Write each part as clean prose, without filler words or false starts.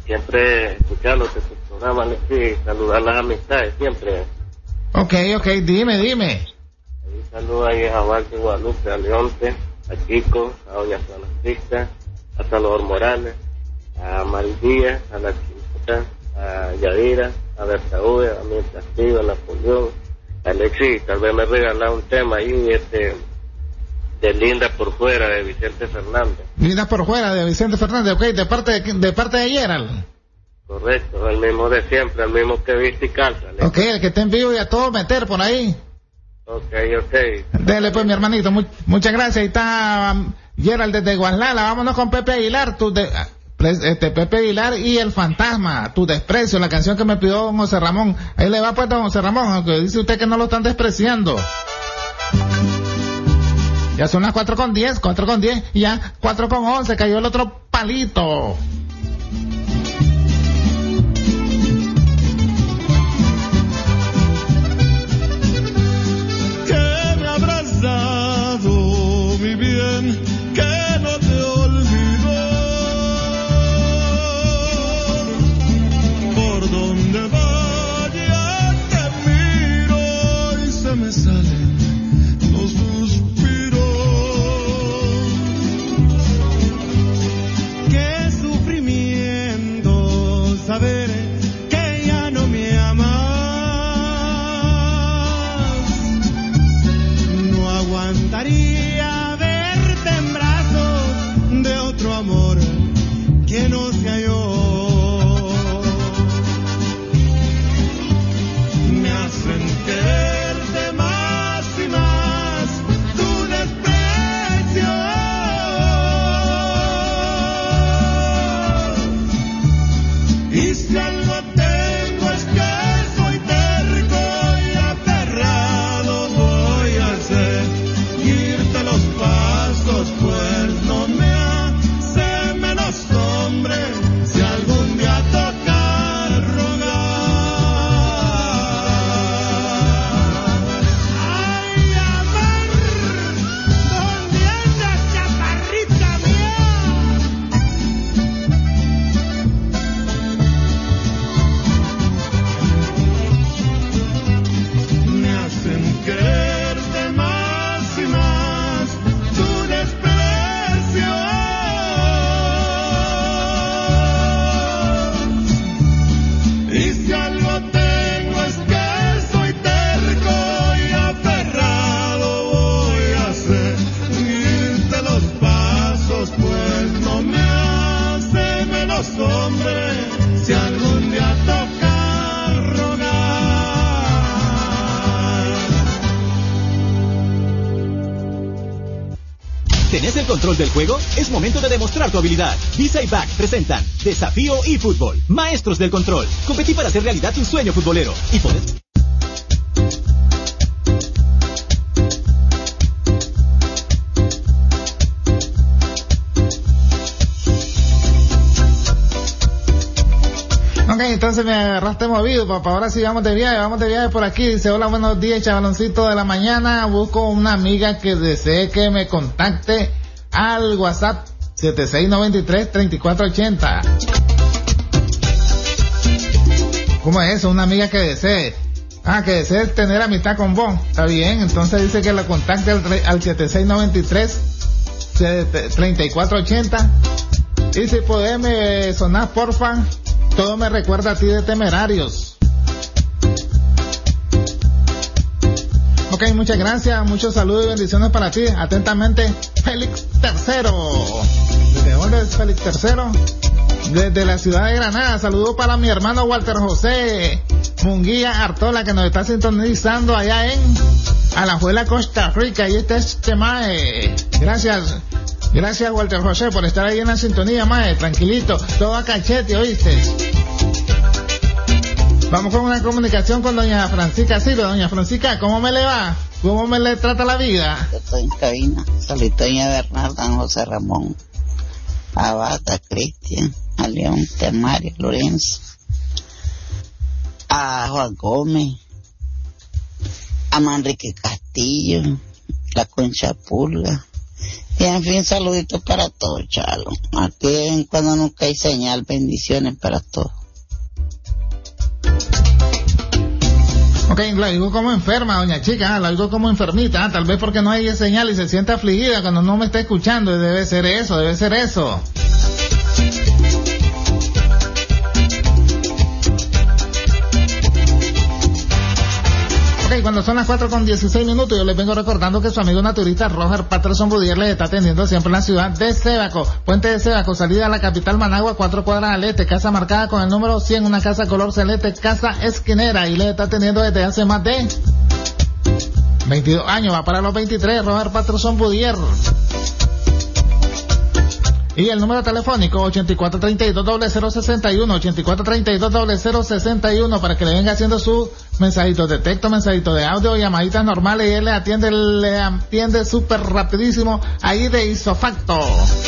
siempre escuchándote tu programa, Alexis, saludar las amistades, siempre. Ok, dime. Ahí saludo ahí a Walter Guadalupe, a Leonte, a Chico, a Doña Francisca, a Salvador Morales, a Maldía, a la Chica, a Yadira, a Bertaúde, a mi Castillo, a Napoleón, a Alexis, tal vez me regala un tema ahí, de Linda por Fuera, de Vicente Fernández. Linda por Fuera, de Vicente Fernández, ok, de parte de Gerald. Correcto, el mismo de siempre, el mismo que viste y calza. Ok, el que esté en vivo y a todo meter por ahí. Ok. Dele pues, mi hermanito, muchas gracias. Ahí está Gerald desde Guaslala. Vámonos con Pepe Aguilar, Pepe Aguilar y El Fantasma, Tu Desprecio, la canción que me pidió don José Ramón. Ahí le va pues don José Ramón, aunque dice usted que no lo están despreciando. Ya son las 4:10, y ya 4:11, cayó el otro palito. Que me ha abrazado, mi bien, que no te olvidó. Por donde vaya te miro y se me salen los suspiros. Qué sufrimiento saber que ya no me amas. No aguantaría verte en brazos de otro amor que no sea yo. Me hacen quererte más y más, tu desprecio. Y si algo tengo es que soy terco y aferrado, voy a seguirte los pasos, pues no me hace menos hombre si algún día toca rogar. Ay, a ver, ¿dónde andas, chaparrita mía? Me hacen quererte más y más, tu desprecio. Y si algo tengo es que soy terco y aferrado, voy a seguirte los pasos, pues no me hace menos hombre si algún día toca rogar. ¿Tenés el control del juego? Es momento de demostrar tu habilidad. Visa y Back presentan Desafío eFootball. Maestros del control. Competí para hacer realidad tu sueño futbolero. Y podés... Ok, entonces me agarraste movido, papá. Ahora sí vamos de viaje por aquí. Dice, hola, buenos días, chavaloncito de la mañana. Busco una amiga que desee que me contacte al WhatsApp 7693-3480. ¿Cómo es eso? Una amiga que desee. Que desee tener amistad con vos. Está bien, entonces dice que la contacte al 7693-3480. Y si podés sonar, porfa. Todo me recuerda a ti de Temerarios. Ok, muchas gracias, muchos saludos y bendiciones para ti. Atentamente, Félix III. ¿Desde dónde es Félix III? Desde la ciudad de Granada. Saludos para mi hermano Walter José Munguía Artola, que nos está sintonizando allá en Alajuela, Costa Rica. Y este es Chemae. Gracias Walter José por estar ahí en la sintonía, mae, tranquilito, todo a cachete, ¿oíste? Vamos con una comunicación con doña Francisca Silva. Doña Francisca, ¿cómo me le va? ¿Cómo me le trata la vida? Yo estoy en cabina. Saludito a doña Bernarda, a José Ramón, a Bata, a Cristian, a León, a Mario, Lorenzo, a Juan Gómez, a Manrique Castillo, la Concha Pulga, y Y en fin, saluditos para todos, Chalo. Aquí cuando nunca hay señal, bendiciones para todos. Ok, lo digo como enferma, doña chica, lo digo como enfermita, tal vez porque no hay señal y se siente afligida cuando no me está escuchando, y debe ser eso. Ok, cuando son las 4:16, yo les vengo recordando que su amigo naturista Roger Patterson Budier les está atendiendo siempre en la ciudad de Sébaco, Puente de Sébaco, salida a la capital Managua, 4 cuadras al este, casa marcada con el número 100, una casa color celeste, casa esquinera, y les está atendiendo desde hace más de 22 años, va para los 23, Roger Patterson Budier. Y el número telefónico 8432-0061, 8432-0061, para que le venga haciendo sus mensajitos de texto, mensajitos de audio, llamaditas normales, y él le atiende súper rapidísimo ahí de Isofacto.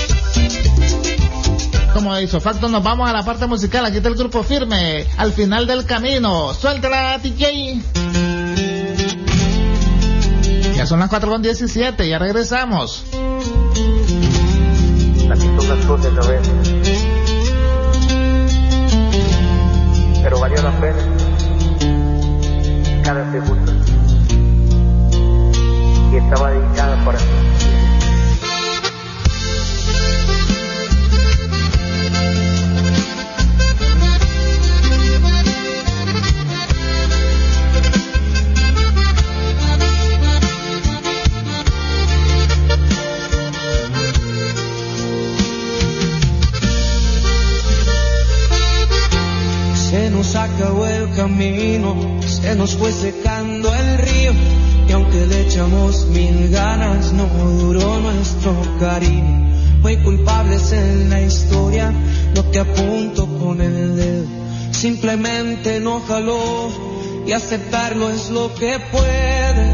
Como de Isofacto nos vamos a la parte musical. Aquí está el grupo Firme, Al Final del Camino. Suéltala, DJ. Ya son las 4:17, ya regresamos. Así son las cosas a veces, pero valió la pena cada segundo, y estaba dedicada para ti. Se nos acabó el camino, se nos fue secando el río, y aunque le echamos 1000 ganas, no duró nuestro cariño. Fue culpables en la historia, no te apunto con el dedo, simplemente no jaló, y aceptarlo es lo que puede.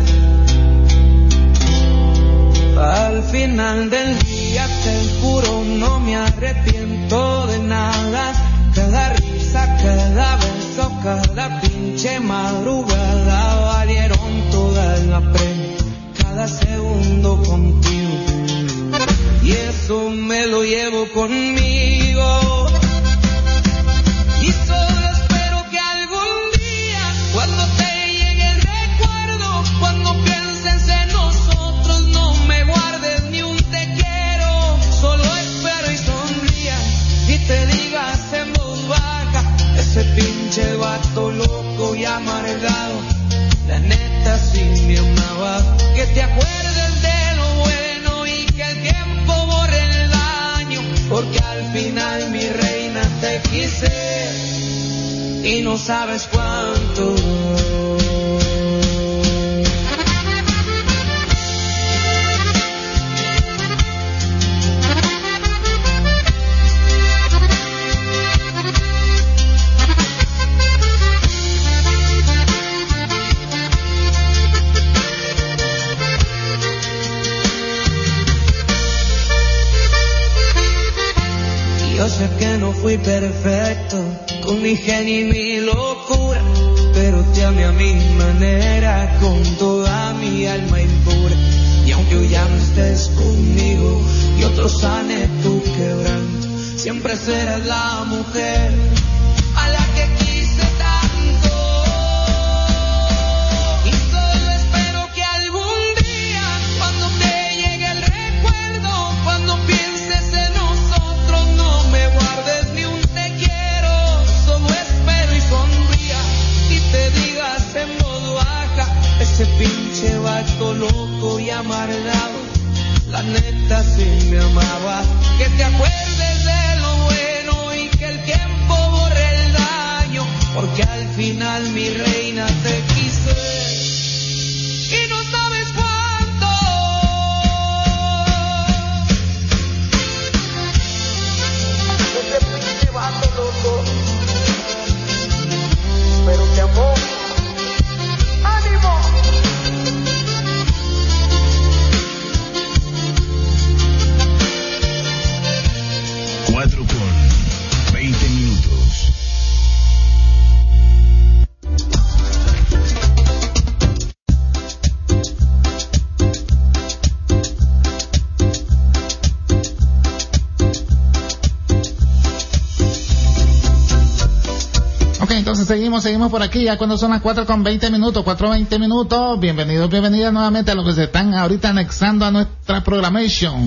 Al final del día te juro, no me arrepiento de nada. Cada risa, cada beso, cada pinche madrugada valieron toda la pena, cada segundo contigo, y eso me lo llevo conmigo. Y solo espero que algún día, cuando te llegue el recuerdo, cuando pienses en nosotros, no me guardes ni un te quiero. Solo espero y sonrías y te digas en voz baja, ese pinche vato loco y amargado, la neta sí me amaba. Que te acuerdes de lo bueno y que el tiempo borre el daño, porque al final mi reina te quise y no sabes cuánto. Yo sé que no fui perfecto, con mi genio y mi locura, pero te amé a mi manera, con toda mi alma impura. Y aunque hoy ya no estés conmigo y otro sane tu quebranto, siempre serás la mujer a la que quise tanto. Y solo espero que algún día, cuando te llegue el recuerdo, cuando pienses en nosotros, no me guardes ni un te quiero. Solo espero y sonría y te digas en voz baja, ese pinche vato loco y amargado, la neta sí me amaba. Que te acuerdes de lo bueno y que el tiempo borre el daño, porque al final mi reina te quise y no sabes cuánto. Ese pinche vato loco, pero te amó. ¡Ánimo! Entonces seguimos por aquí, ya cuando son las 4:20, 4:20. Bienvenidos, bienvenidas nuevamente a los que se están ahorita anexando a nuestra programación.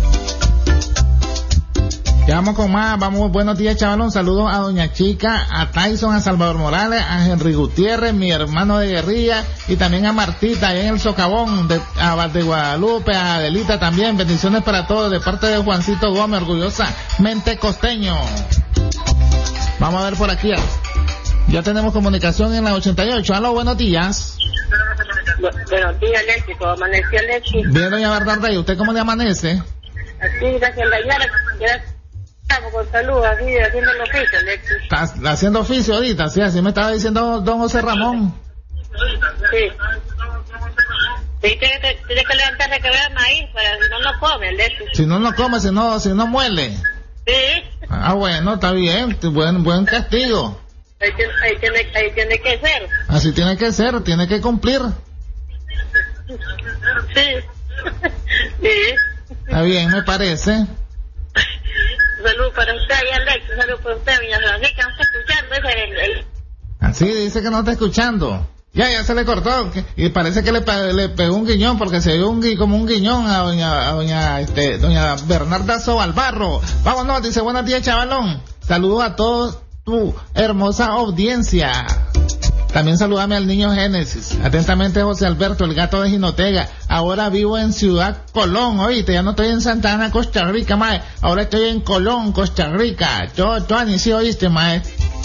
Ya vamos con más, vamos, buenos días, chavalón, saludos a Doña Chica, a Tyson, a Salvador Morales, a Henry Gutiérrez, mi hermano de guerrilla, y también a Martita, allá en el Socavón, a Val de Guadalupe, a Adelita también, bendiciones para todos, de parte de Juancito Gómez, orgullosamente costeño. Vamos a ver por aquí, ya tenemos comunicación en la 88, aló, buenos días. Buenos días, Alexis, ¿cómo amaneció Alexis? Bien, doña Bernarda, ¿y usted cómo le amanece? Así, gracias a la ya estamos con salud, así, haciendo el oficio, Alexis. ¿Estás haciendo oficio ahorita? Sí, así me estaba diciendo don José Ramón. Sí. Sí, tienes que levantarse que vea maíz, para si no lo come, Alexis. Si no lo come, si no muele. Sí. Ah, bueno, está bien, buen castigo. Ahí tiene que ser. Así tiene que ser, tiene que cumplir. Sí. Sí. Está bien, me parece. Salud para usted, Alexis, salud para usted, doña Francisca, no está escuchando, ese es el... Así dice que no está escuchando. Ya se le cortó, y parece que le pegó un guiñón, porque se vio como un guiñón a doña Bernarda Sobalbarro. Vámonos, dice, buenos días, chavalón. Saludos a todos tu hermosa audiencia. También saludame al niño Génesis. Atentamente, José Alberto, el gato de Jinotega. Ahora vivo en Ciudad Colón, oíste, ya no estoy en Santa Ana, Costa Rica, mae. Ahora estoy en Colón, Costa Rica. Yo, sí, oíste, mae.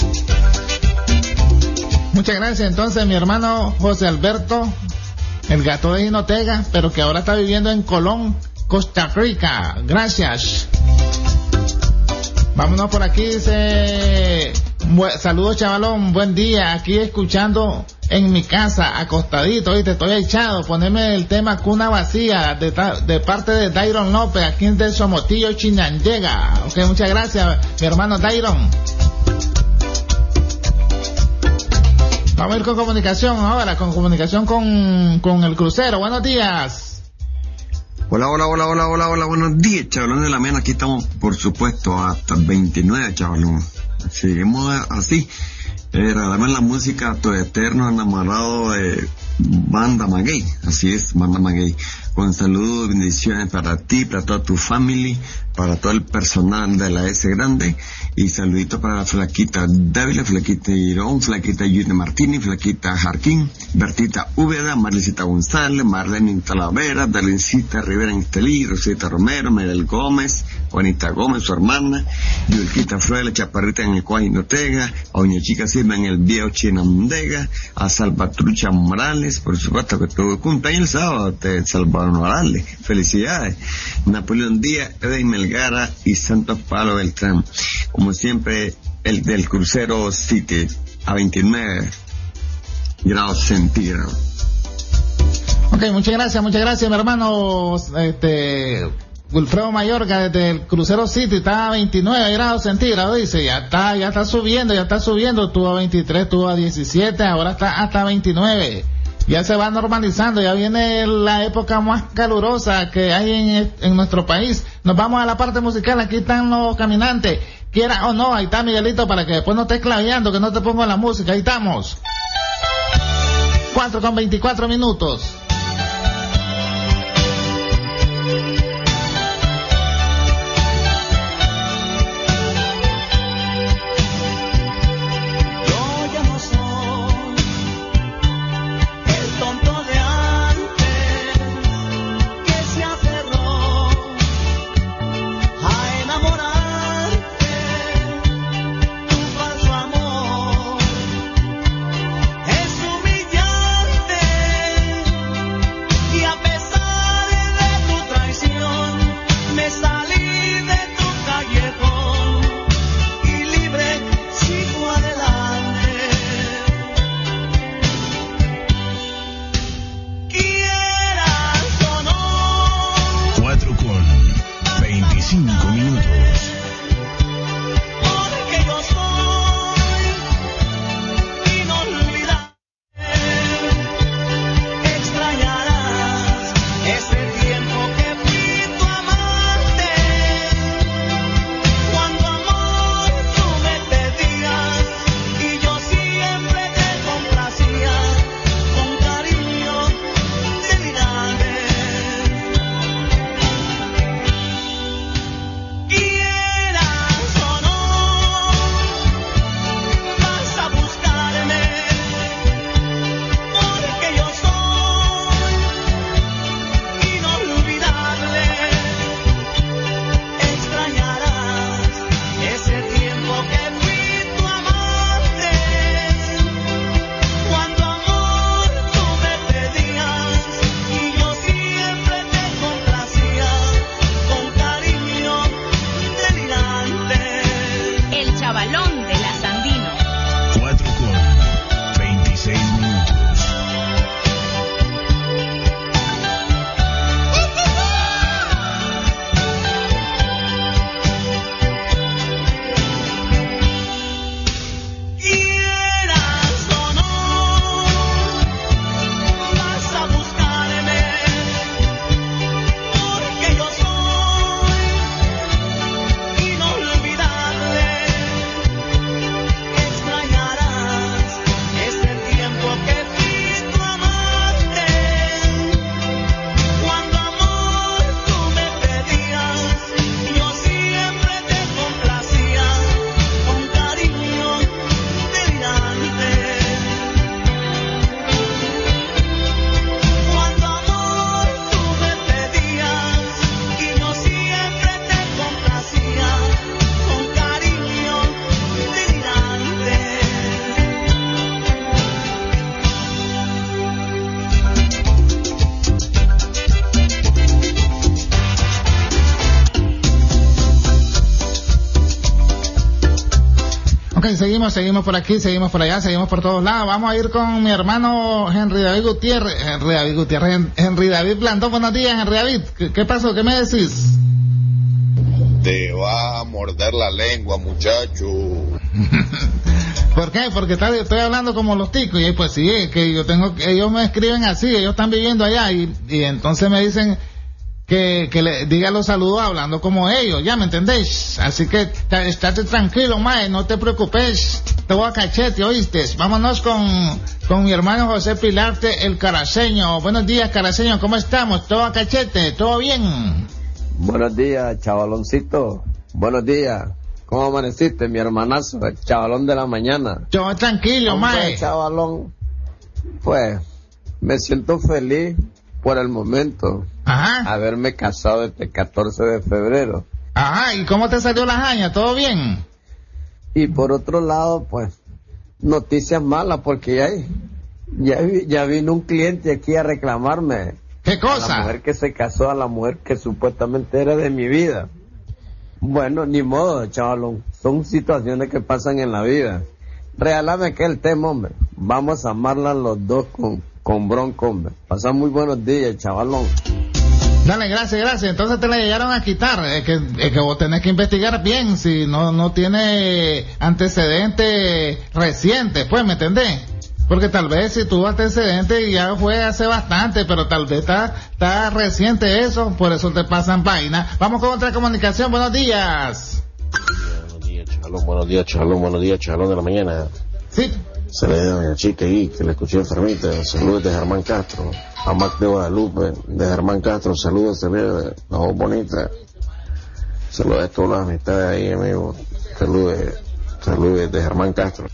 Muchas gracias, entonces, mi hermano José Alberto, el gato de Jinotega, pero que ahora está viviendo en Colón, Costa Rica. Gracias. Vámonos por aquí, dice... Saludos, chavalón, buen día, aquí escuchando en mi casa, acostadito, ¿viste? Estoy echado, poneme el tema Cuna Vacía, de parte de Dairon López, aquí en Somotillo, Chinandega. Ok, muchas gracias, mi hermano Dairon. Vamos a ir con comunicación ahora, con el crucero. Buenos días. Hola, buenos días, chavalón de la mena. Aquí estamos, por supuesto, hasta 29, chavalón. Seguimos así. Regalame la música Tu Eterno Enamorado de Banda Maguey. Así es, Banda Maguey. Con saludos, bendiciones para ti, para toda tu familia, para todo el personal de la S Grande. Y saludito para la flaquita Dávila, flaquita Irón, flaquita Yune Martínez, flaquita Jarquín, Bertita Úbeda, Marlicita González, Marlene Talavera, Darlencita Rivera Estelí, Rosita Romero, Merel Gómez, Juanita Gómez, su hermana, Yulquita Flores, la Chaparrita en el Cuajino Ortega, a Doña Chica Silva en el Viejo Chinandega, a Salvatrucha Morales, por supuesto que tuvo cumpleaños el sábado, Salvador Morales, felicidades, Napoleón Díaz, Edwin Melgara y Santos Pablo Beltrán. Como siempre, el del crucero City a 29 grados centígrados. Ok, muchas gracias, mi hermano, Wilfredo Mayorga, desde el crucero City, está a 29 grados centígrados, dice, ya está subiendo, tuvo a 23, tuvo a 17, ahora está hasta 29. Ya se va normalizando, ya viene la época más calurosa que hay en nuestro país. Nos vamos a la parte musical, aquí están los caminantes. Quiera o no, ahí está Miguelito, para que después no estés claveando, que no te pongo la música, ahí estamos. 4:24. Es humillante Ok, seguimos por aquí, seguimos por allá, seguimos por todos lados. Vamos a ir con mi hermano Henry David Gutiérrez. Henry David Blandón. Buenos días, Henry David. ¿Qué pasó? ¿Qué me decís? Te va a morder la lengua, muchacho. ¿Por qué? Porque estoy hablando como los ticos. Y pues sí, que ellos me escriben así, ellos están viviendo allá y entonces me dicen que le diga los saludos hablando como ellos, ya me entendéis. Así que estate tranquilo, mae, no te preocupes. Te voy a cachete, ¿oíste? Vámonos con mi hermano José Pilarte, el Caraceño. Buenos días, Caraceño, ¿cómo estamos? ¿Todo a cachete? ¿Todo bien? Buenos días, chavaloncito. Buenos días. ¿Cómo amaneciste, mi hermanazo? El chavalón de la mañana. Yo tranquilo, mae. Chavalón. Pues, me siento feliz por el momento. Ajá. Haberme casado este 14 de febrero. Ajá, ¿y cómo te salió la jaña? ¿Todo bien? Y por otro lado, pues, noticias malas, porque ya vino un cliente aquí a reclamarme. ¿Qué cosa? A la mujer que se casó, a la mujer que supuestamente era de mi vida. Bueno, ni modo, chavalón. Son situaciones que pasan en la vida. Regálame aquel tema, hombre. Vamos a amarla los dos con bronco, hombre. Pasan muy buenos días, chavalón. Dale, gracias. Entonces te la llegaron a quitar. Es que vos tenés que investigar bien si no tiene antecedentes recientes, pues, ¿me entendés? Porque tal vez si tuvo antecedentes ya fue hace bastante, pero tal vez está reciente eso, por eso te pasan vainas. Vamos con otra comunicación. Buenos días. Buenos días, chavalón de la mañana. Sí. Se le da a una chica ahí que le escuché enfermita. Saludos de Germán Castro. A Mac de Guadalupe, de Germán Castro. Saludos, se ve la voz bonita. Saludos a todas las amistades ahí, amigo. Saludos de Germán Castro.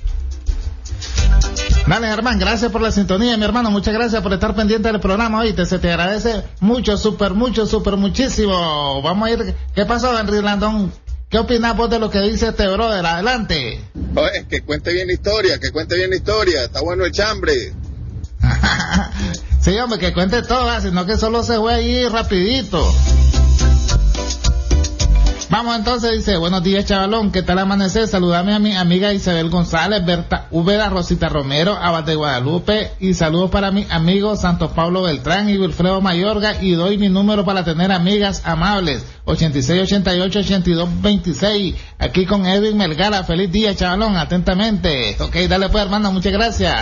Dale, Germán, gracias por la sintonía, mi hermano. Muchas gracias por estar pendiente del programa. Oíste, se te agradece mucho, muchísimo. Vamos a ir. ¿Qué pasó, Henry Blandón? ¿Qué opinas vos de lo que dice este brother? Adelante. Oye, que cuente bien la historia. Está bueno el chambre. Sí, hombre, que cuente todo, sino que solo se fue ahí rapidito. Vamos entonces, dice, buenos días, chavalón, ¿qué tal amanecer? Saludame a mi amiga Isabel González, Berta Úbeda, Rosita Romero, Abad de Guadalupe, y saludos para mi amigo Santos Pablo Beltrán y Wilfredo Mayorga, y doy mi número para tener amigas amables, 8688-8226, aquí con Edwin Melgara. Feliz día, chavalón, atentamente. Ok, dale pues, hermano, muchas gracias.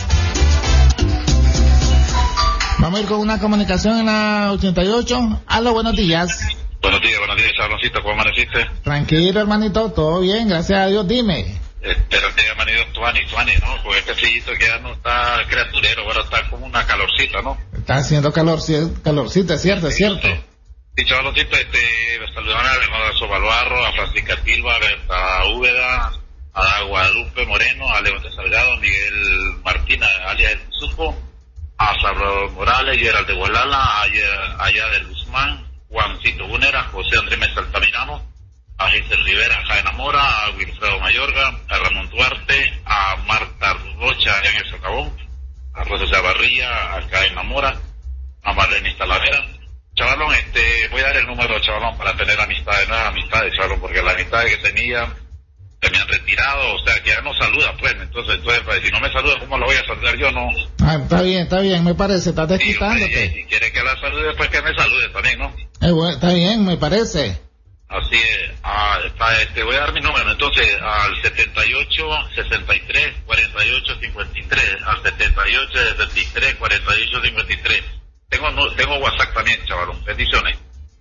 Vamos a ir con una comunicación en la 88. Aló, buenos días. Buenos días, chavaloncito, ¿cómo amaneciste? Tranquilo, hermanito, todo bien, gracias a Dios, dime. Pero te ha venido Tuani, ¿no? Porque este sillito que ya no está criaturero, ahora está como una calorcita, ¿no? Está haciendo calorcita, es cierto. Sí, chavaloncito, saludar a Sobalbarro, a Francisca Silva, a Úbeda, a Guadalupe Moreno, a León de Salgado, Miguel Martina, alias El Supo, a Salvador Morales, Gerald de Gualala, allá del Guzmán, Juancito Bunera, José Andrés Mesa Altamirano, a Giselle Rivera, acá en Amora, a Wilfredo Mayorga, a Ramón Duarte, a Marta Rocha, allá en el Socavón, a Rosa Chavarría, acá en Amora, a Marlene Talavera. Chavalón, voy a dar el número, chavalón, para tener nuevas amistades, chavalón, porque las amistades que tenía se me han retirado, o sea, que ya no saluda, pues, entonces, si no me saluda, ¿cómo lo voy a saludar yo? No. Ah, está bien, me parece, estás desquitándote. Si quiere que la salude, pues que me salude también, ¿no? Bueno, está bien, me parece. Así es, voy a dar mi número, entonces, al 78 63 48 53, al 78 63 48 53. Tengo WhatsApp también, chavalón. Bendiciones.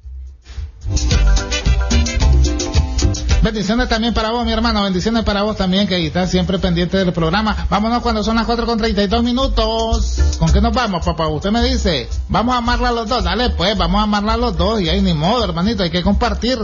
Bendiciones también para vos, mi hermano. Bendiciones para vos también, que estás siempre pendiente del programa. Vámonos cuando son las 4:32. ¿Con qué nos vamos, papá? Usted me dice, vamos a amarla a los dos. Dale, pues, vamos a amarla a los dos. Y ahí ni modo, hermanito, hay que compartir.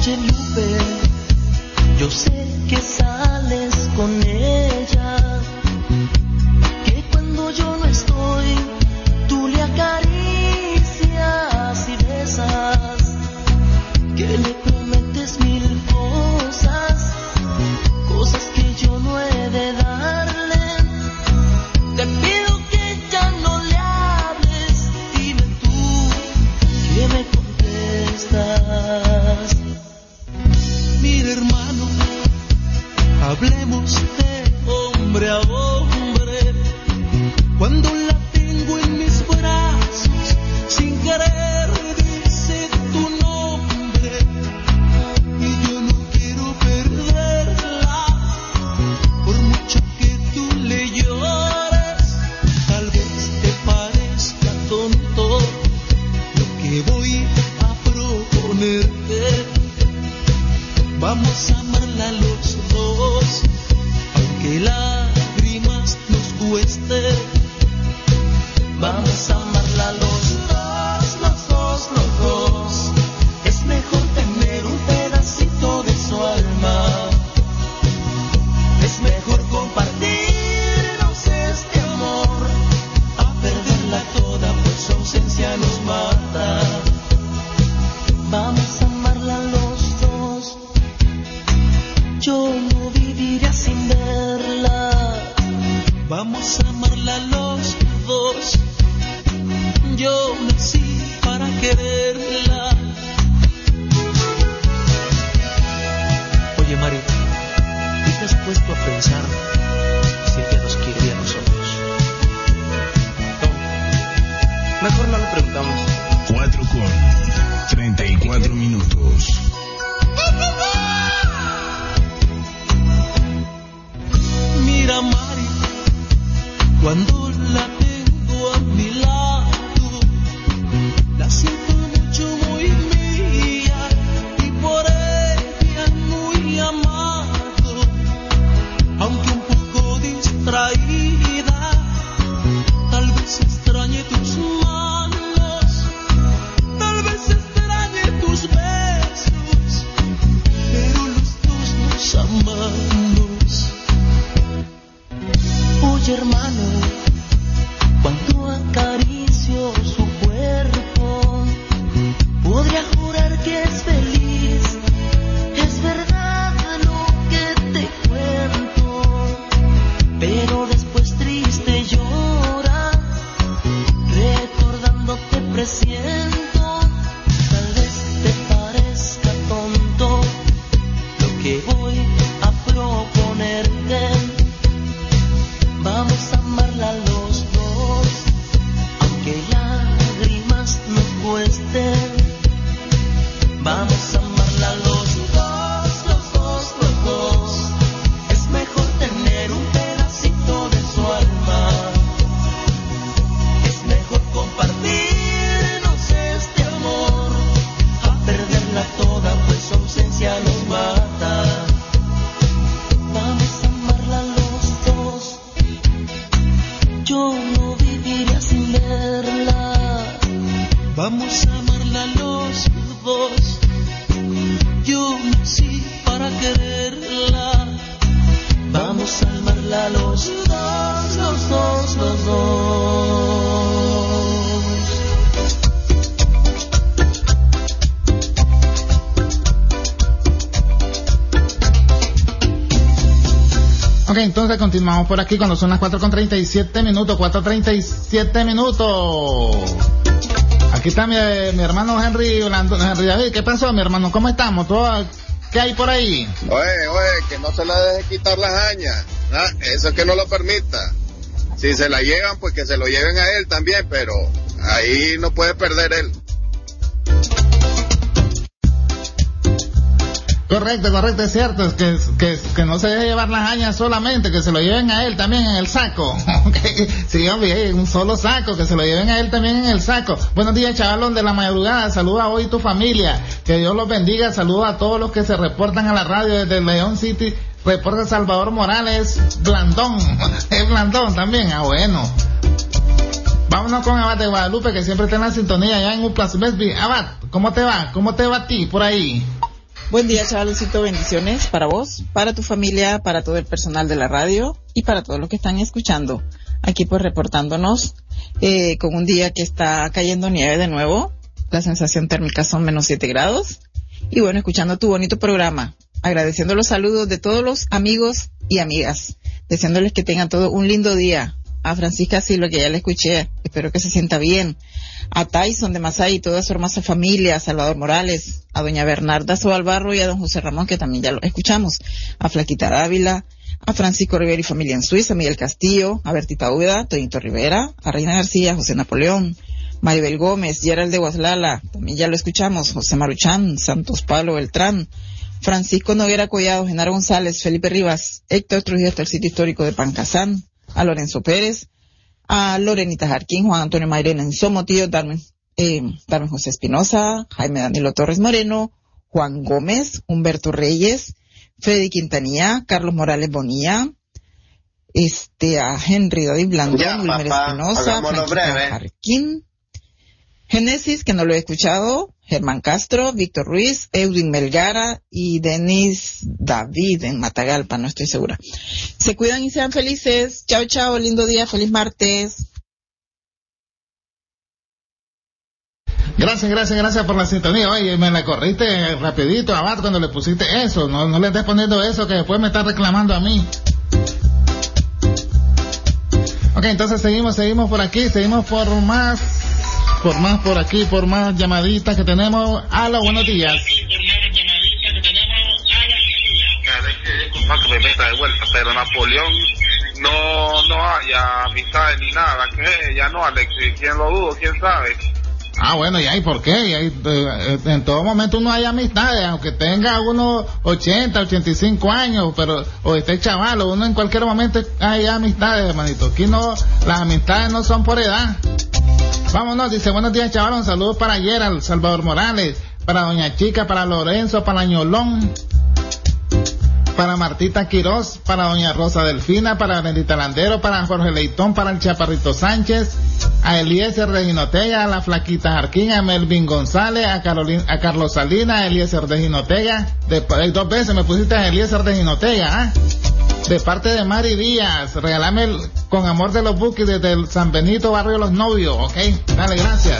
Oye Lupe, yo sé que sales con ella, que cuando yo no estoy, tú le acaricias y besas, que le prometes mil cosas, cosas que yo no he de darle. Te pido que ya no le hables, dime tú que me contestas. Mira hermano, hablemos de hombre a hombre. Cuando la tengo en mis brazos, sin querer dice tu nombre, y yo no quiero perderla, por mucho que tú le llores. Tal vez te parezca tonto lo que voy a proponerte. Vamos a amarla los dos, aunque lágrimas nos cueste. Vamos a amarla los dos, los dos, los dos. Es mejor tener un pedacito de su alma. Es mejor compartirnos este amor, a perderla toda, pues su ausencia nos mata. Vamos a amarla los dos. Yo no viviría sin verla. Vamos a amarla los dos. Yo nací para quererla. Oye Mari, ¿y te has puesto a pensar si ella nos quiere a nosotros? No, mejor no lo preguntamos. 4:34. Mira Mari, cuando la tengo a mi lado, la siento mucho, muy mía, y por ella muy amado, aunque un poco distraída, tal vez extrañe tus manos, tal vez extrañe tus besos, pero los dos nos amamos. Oye hermano, cuando acaricio su cuerpo, podría jurar que es feliz. Es verdad lo que te cuento, pero después triste llora, recordándote presiento. Tal vez te parezca tonto lo que voy a proponerte. Vamos a amarla los dos, aunque lágrimas nos cuesten. Vamos a amarla los dos, los dos, los dos. Es mejor tener un pedacito de su alma. Es mejor compartirnos este amor, a perderla toda, pues su ausencia nos mata. Vamos a amarla los dos. Yo no viviría sin verla. Vamos a amarla los dos. Yo nací para quererla. Vamos a amarla los dos, los dos, los dos. Ok, entonces continuamos por aquí cuando son las 4:37 minutos. 4:37 minutos. Aquí está mi hermano Henry David. ¿Qué pasó, mi hermano? ¿Cómo estamos? ¿Qué hay por ahí? Oye, que no se la deje quitar las hañas. ¿Ah? Eso que no lo permita. Si se la llevan, pues que se lo lleven a él también, pero ahí no puede perder él. Correcto, es cierto, es que no se deje llevar las hañas solamente, que se lo lleven a él también en el saco. Sí, hombre, un solo saco, que se lo lleven a él también en el saco. Buenos días, chavalón de la madrugada, saluda hoy tu familia, que Dios los bendiga, saluda a todos los que se reportan a la radio desde León City, reporta Salvador Morales, Blandón, es Blandón también, bueno. Vámonos con Abad de Guadalupe, que siempre está en la sintonía allá en Uplas Besby. Abad, ¿cómo te va? ¿Cómo te va a ti por ahí? Buen día, chavalucito, bendiciones para vos, para tu familia, para todo el personal de la radio y para todos los que están escuchando. Aquí pues reportándonos con un día que está cayendo nieve de nuevo. La sensación térmica son menos 7 grados. Y bueno, escuchando tu bonito programa, agradeciendo los saludos de todos los amigos y amigas, deseándoles que tengan todo un lindo día. A Francisca Silva, que ya la escuché, espero que se sienta bien. A Tyson de Masay y toda su hermosa familia, a Salvador Morales, a doña Bernarda Sobalbarro y a don José Ramón, que también ya lo escuchamos. A Flaquita Dávila, a Francisco Rivera y familia en Suiza, a Miguel Castillo, a Bertita Úbeda, Toñito Rivera, a Reina García, José Napoleón, Maribel Gómez, Gerald de Guaslala, también ya lo escuchamos, José Maruchán, Santos Pablo Beltrán, Francisco Noguera Collado, Genaro González, Felipe Rivas, Héctor Trujillo hasta el sitio histórico de Pancasán, a Lorenzo Pérez, a Lorenita Jarquín, Juan Antonio Mairena en Somotillo, Darmen José Espinosa, Jaime Danilo Torres Moreno, Juan Gómez, Humberto Reyes, Freddy Quintanilla, Carlos Morales Bonilla, a Henry David Blandón, Wilmer Espinosa, Francisco Jarquín, Génesis, que no lo he escuchado, Germán Castro, Víctor Ruiz, Edwin Melgara y Denis David en Matagalpa, no estoy segura. Se cuidan y sean felices. Chao, chao, lindo día, feliz martes. Gracias por la sintonía. Oye, me la corriste rapidito, Abad, cuando le pusiste eso. No le estés poniendo eso, que después me está reclamando a mí. Ok, entonces seguimos por aquí, seguimos por más por aquí, por más llamaditas que tenemos. Aló, buenos días. Disculpa que me meta de vuelta, pero Napoleón no haya amistades ni nada, que ya no, Alex, ¿quién lo dudo? ¿Quién sabe? Ah, bueno, ¿y ahí por qué? Y ahí, en todo momento uno hay amistades, aunque tenga unos 80, 85 años, pero o esté chaval, uno en cualquier momento hay amistades, hermanito. Aquí no, las amistades no son por edad. Vámonos, dice, buenos días, chaval, un saludo para Gerald, Salvador Morales, para Doña Chica, para Lorenzo, para Ñolón, para Martita Quirós, para Doña Rosa Delfina, para Bendita Landero, para Jorge Leitón, para el Chaparrito Sánchez, a Eliezer de Jinotega, a la Flaquita Jarquín, a Melvin González, a Carlos Salinas, a Eliezer de Jinotega, dos veces me pusiste a Eliezer de Jinotega, de parte de Mari Díaz, regálame con amor de los Buquis desde el San Benito, barrio Los Novios, ok, dale, gracias.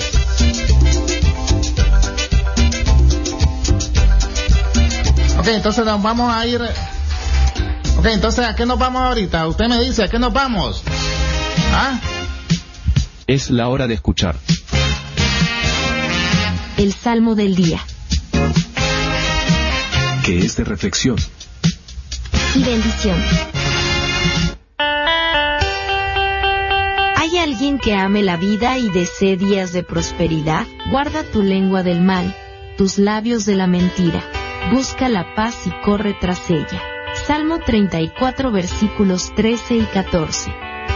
Ok, entonces nos vamos a ir. Ok, entonces ¿a qué nos vamos ahorita? Usted me dice, ¿a qué nos vamos? ¿Ah? Es la hora de escuchar el Salmo del Día, que es de reflexión y bendición. ¿Hay alguien que ame la vida y desee días de prosperidad? Guarda tu lengua del mal, tus labios de la mentira. Busca la paz y corre tras ella. Salmo 34, versículos 13 y 14.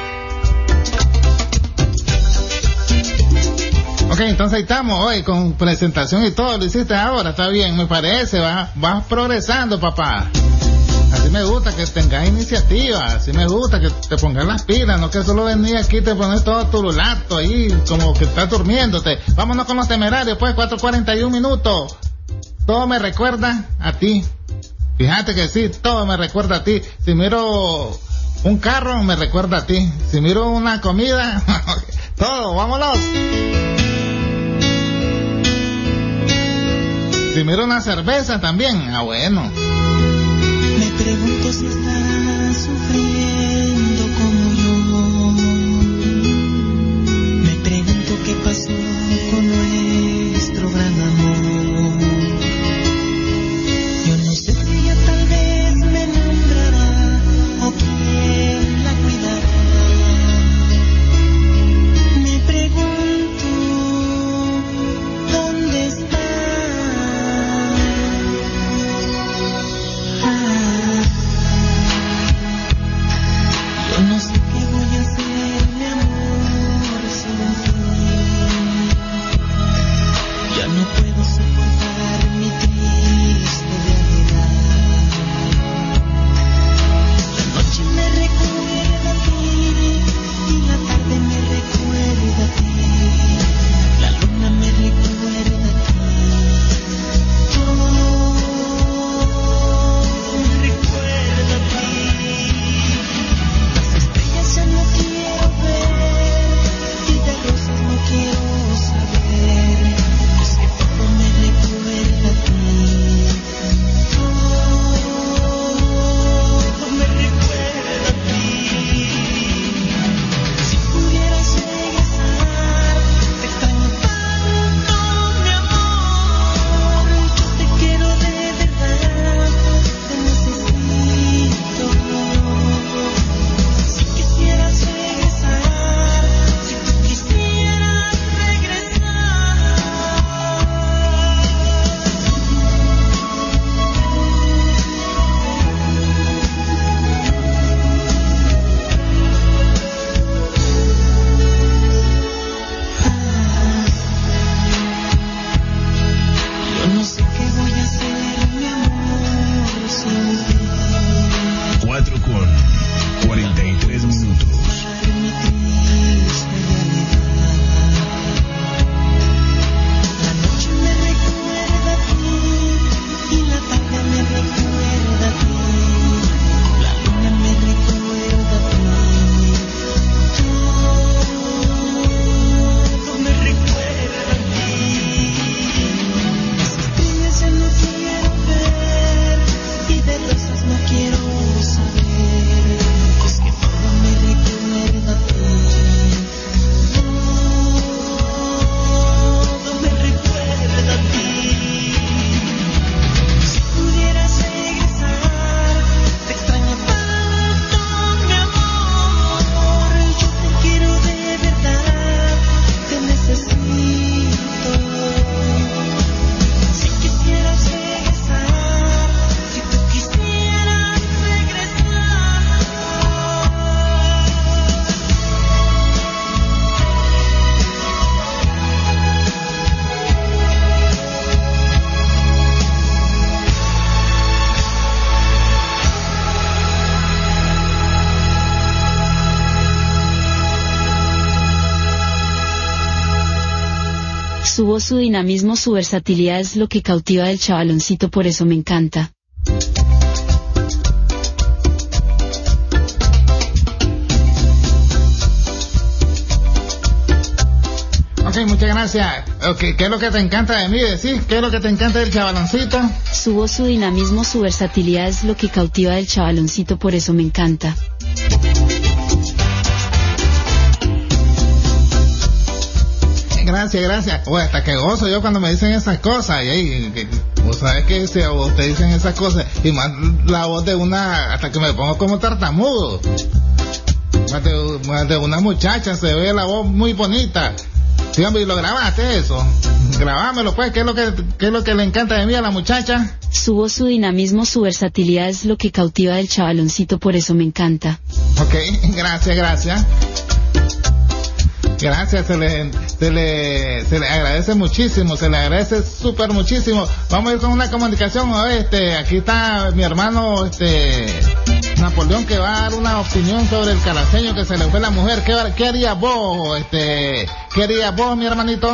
Ok, entonces ahí estamos hoy con presentación y todo, lo hiciste ahora, está bien, me parece, vas progresando, papá. Así me gusta que tengas iniciativa, así me gusta que te pongas las pilas, no que solo venís aquí y te pones todo turulato ahí, como que estás durmiéndote. Vámonos con los temerarios, pues, 4:41 minutos. Todo me recuerda a ti. Fíjate que sí, todo me recuerda a ti. Si miro un carro, me recuerda a ti. Si miro una comida, todo, vámonos. Si miro una cerveza también, bueno. Me pregunto si estás sufriendo como yo. Me pregunto qué pasó con nuestro gran amor. Yo no sé si ella tal vez me nombrará o quién la cuidará. Me pregunto dónde está. Yo no sé qué voy a hacer, mi amor, sin ti. Ya no puedo soportar Su voz, su dinamismo, su versatilidad es lo que cautiva del chavaloncito, por eso me encanta. Ok, muchas gracias. Okay, ¿qué es lo que te encanta de mí? ¿Decís? ¿Qué es lo que te encanta del chavaloncito? Su voz, su dinamismo, su versatilidad es lo que cautiva del chavaloncito, por eso me encanta. Gracias. Oye, hasta que gozo yo cuando me dicen esas cosas. Y ahí, vos sabés que si a vos te dicen esas cosas, y más la voz de una, hasta que me pongo como tartamudo. Más de una muchacha, se ve la voz muy bonita. Sí, hombre, y lo grabaste eso. Grabámelo pues, ¿qué es lo que le encanta de mí a la muchacha? Su voz, su dinamismo, su versatilidad es lo que cautiva del chavaloncito, por eso me encanta. Ok, gracias. Gracias, se le agradece muchísimo, se le agradece súper muchísimo. Vamos a ir con una comunicación, aquí está mi hermano, Napoleón, que va a dar una opinión sobre el caraceño que se le fue la mujer. ¿Qué harías vos, mi hermanito?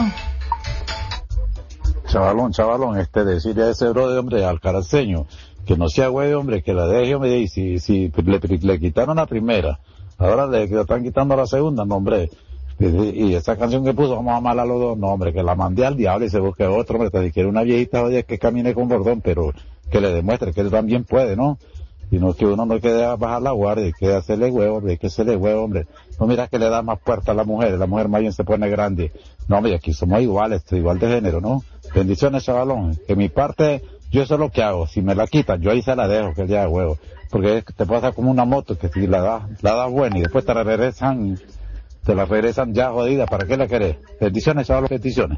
Chavalón, decirle a ese brother, hombre, al caraceño, que no sea güey, hombre, que la deje, hombre, y si le quitaron la primera, ahora le están quitando la segunda, no, hombre. Y esa canción que puso, vamos a amar a los dos, no, hombre, que la mande al diablo y se busque otro, hombre, te quiere una viejita, oye, que camine con bordón, pero que le demuestre que él también puede, ¿no? Sino que uno no quiere bajar la guardia, hay que hacerle huevo, hombre, hay que hacerle huevo, hombre. No mira que le da más puerta a la mujer más bien se pone grande. No, hombre, aquí somos iguales, igual de género, ¿no? Bendiciones, chavalón, que mi parte, yo eso es lo que hago, si me la quitan, yo ahí se la dejo, que él ya huevo. Porque te pasa como una moto, que si la das buena y después te la regresan ya jodida, ¿para qué la querés? Bendiciones, chaval, bendiciones.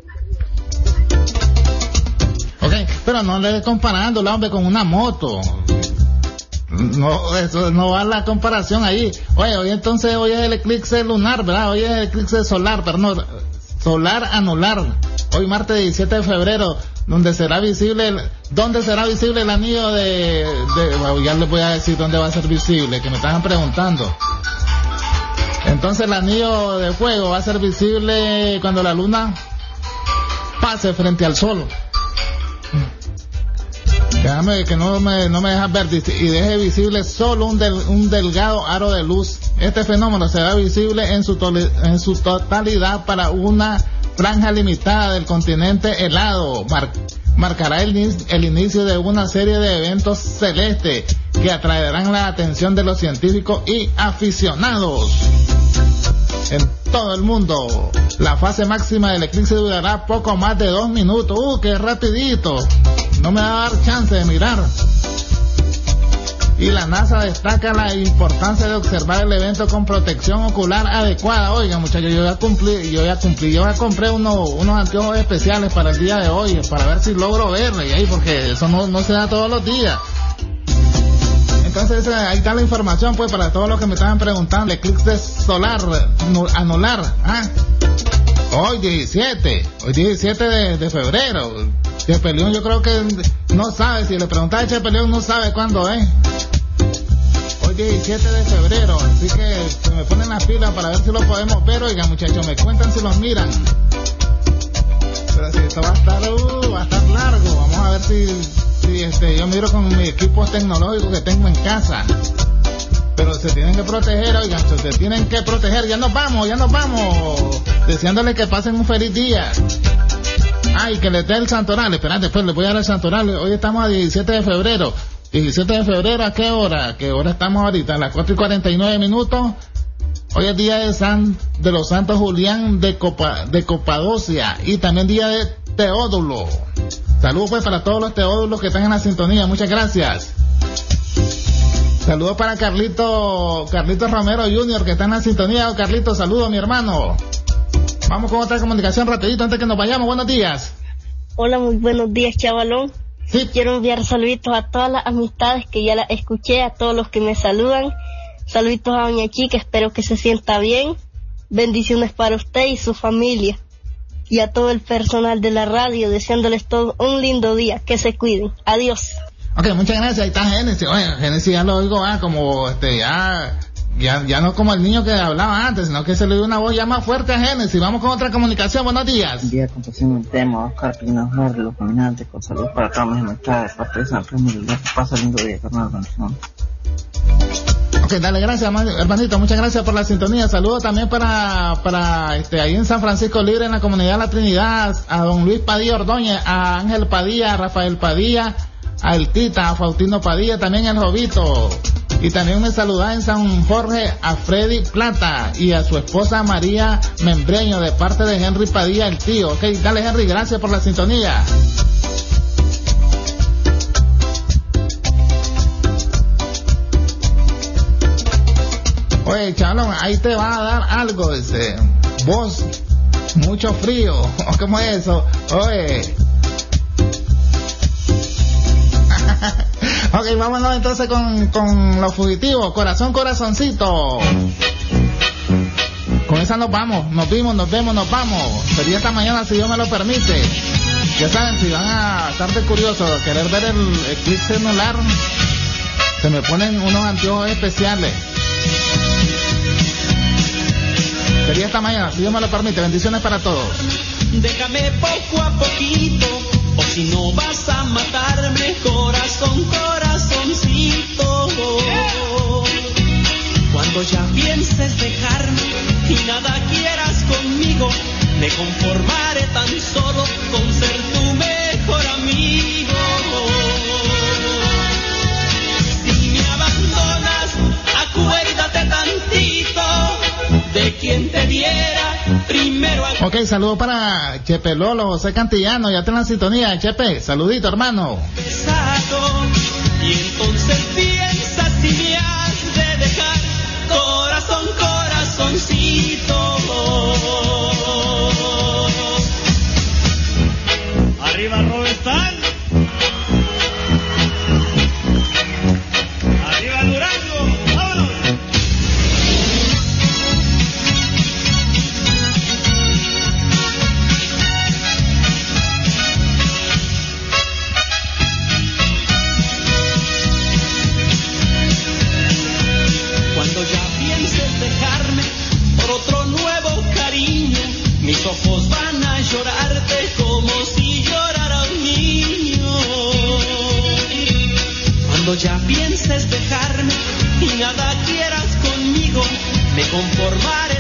Ok, pero no le comparándola, hombre, con una moto. No, eso no va la comparación ahí. Oye, hoy es el eclipse lunar, ¿verdad? Hoy es el eclipse solar, perdón, solar anular. Hoy martes 17 de febrero, donde será visible el anillo bueno, ya les voy a decir dónde va a ser visible, que me estaban preguntando. Entonces el anillo de fuego va a ser visible cuando la luna pase frente al sol. Déjame que no me dejas ver, y deje visible solo un delgado aro de luz. Este fenómeno será visible en su totalidad para una franja limitada del continente helado. Marcará el inicio de una serie de eventos celestes que atraerán la atención de los científicos y aficionados en todo el mundo. La fase máxima del eclipse durará poco más de 2 minutos. ¡Qué rapidito! No me va a dar chance de mirar. Y la NASA destaca la importancia de observar el evento con protección ocular adecuada. Oiga, muchachos, yo ya compré unos anteojos especiales para el día de hoy, para ver si logro verle ahí, porque eso no se da todos los días. Entonces ahí está la información, pues, para todos los que me estaban preguntando. El eclipse solar anular, hoy 17 de febrero. Chepelión, yo creo que no sabe, si le preguntaba a Chepelión no sabe cuándo es. Hoy 17 de febrero, así que se me ponen las pilas para ver si lo podemos ver. Oiga, muchachos, me cuentan si los miran. Pero si esto va a estar largo, vamos a ver si yo miro con mi equipo tecnológico que tengo en casa. Pero se tienen que proteger, oigan, se tienen que proteger. Ya nos vamos. Deseándole que pasen un feliz día. Y que les dé el santoral. Esperad, después les voy a dar el santoral. Hoy estamos a 17 de febrero. 17 de febrero, ¿a qué hora? ¿Qué hora estamos ahorita? A las 4:49. Hoy es día de los santos Julián de Capadocia. Y también día de Teodulo. Saludos pues para todos los Teódulos que están en la sintonía. Muchas gracias. Saludos para Carlito Romero Jr. que está en la sintonía. Carlito, saludos mi hermano. Vamos con otra comunicación rapidito antes que nos vayamos. Buenos días. Hola, muy buenos días, chavalón. Sí. Quiero enviar saluditos a todas las amistades que ya las escuché, a todos los que me saludan. Saluditos a doña Chica, espero que se sienta bien. Bendiciones para usted y su familia. Y a todo el personal de la radio, deseándoles todo un lindo día. Que se cuiden. Adiós. Ok, muchas gracias. Ahí está Génesis. Oye, Génesis ya lo oigo, como ya Ya no como el niño que hablaba antes, sino que se le dio una voz ya más fuerte a Génesis. Vamos con otra comunicación, buenos días. Un día compusimos un tema, Oscar Pinos Verde, los caminantes, con salud para todas mis amistades, parte de San Ramón, pasa lindo día, carnal, bendición. Ok, dale, gracias, hermanito, muchas gracias por la sintonía. Saludos también para ahí en San Francisco Libre, en la comunidad La Trinidad, a don Luis Padilla Ordóñez, a Ángel Padilla, a Rafael Padilla, a El Tita, a Faustino Padilla, también el Jovito. Y también me saluda en San Jorge a Freddy Plata y a su esposa María Membreño de parte de Henry Padilla, el tío. Ok, dale Henry, gracias por la sintonía. Oye, chavalón, ahí te va a dar algo, vos, mucho frío, ¿cómo es eso? Oye. Ok, vámonos entonces con los fugitivos, corazón, corazoncito. Con esa nos vamos, nos vamos. Sería esta mañana si Dios me lo permite. Ya saben, si van a estar de curiosos, querer ver el eclipse lunar, se me ponen unos anteojos especiales. Sería esta mañana, si Dios me lo permite. Bendiciones para todos. Déjame poco a poquito, o si no vas a matarme, corazón, corazoncito. Cuando ya pienses dejarme y nada quieras conmigo, me conformaré tan solo con ser tu mejor amigo. Si me abandonas, acuérdate tantito de quien te diera primero. Ok, saludo para Chepe Lolo, José Cantillano, ya está en la sintonía. Chepe, saludito, hermano. Y entonces piensa si me has de dejar, corazón, corazoncito. Arriba Robestal. Arriba Durango. Vámonos. Mis ojos van a llorarte como si llorara un niño. Cuando ya pienses dejarme y nada quieras conmigo, me conformaré